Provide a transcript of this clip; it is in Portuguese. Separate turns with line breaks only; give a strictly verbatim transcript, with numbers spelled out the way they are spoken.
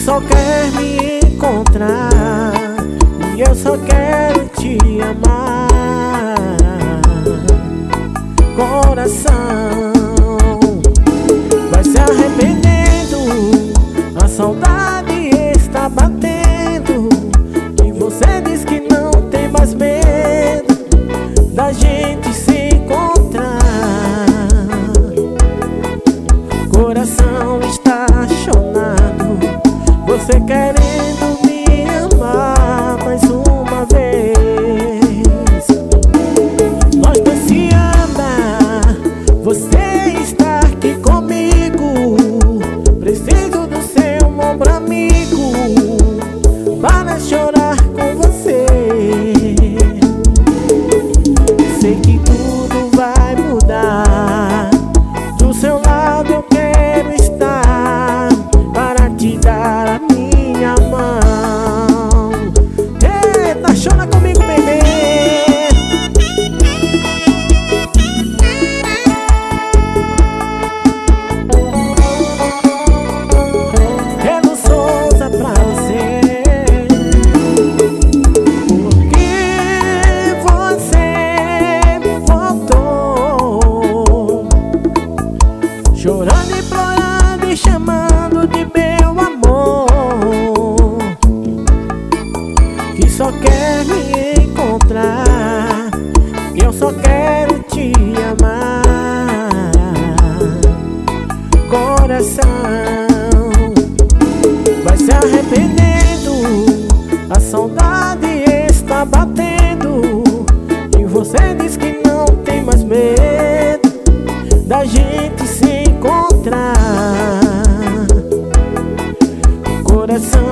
só quer me encontrar e eu só quero te amar. Coração vai se arrependendo, a saudade está batendo e você diz que não tem mais medo da gente se encontrar. Coração está chonado, você querendo me amar mais uma vez. Nós dois se ama, você está aqui comigo. Preciso do seu ombro amigo para chorar com você. Sei que tudo vai mudar, do seu lado eu quero estar para te dar a minha mão. Eita, chora comigo, bebê. Quero Souza pra você, porque você voltou, chorando e implorando e chamando de meu amor, que só quer me encontrar, que eu só quero te amar. Coração vai se arrependendo, a saudade está batendo e você diz que não tem mais medo da gente se encontrar. Coração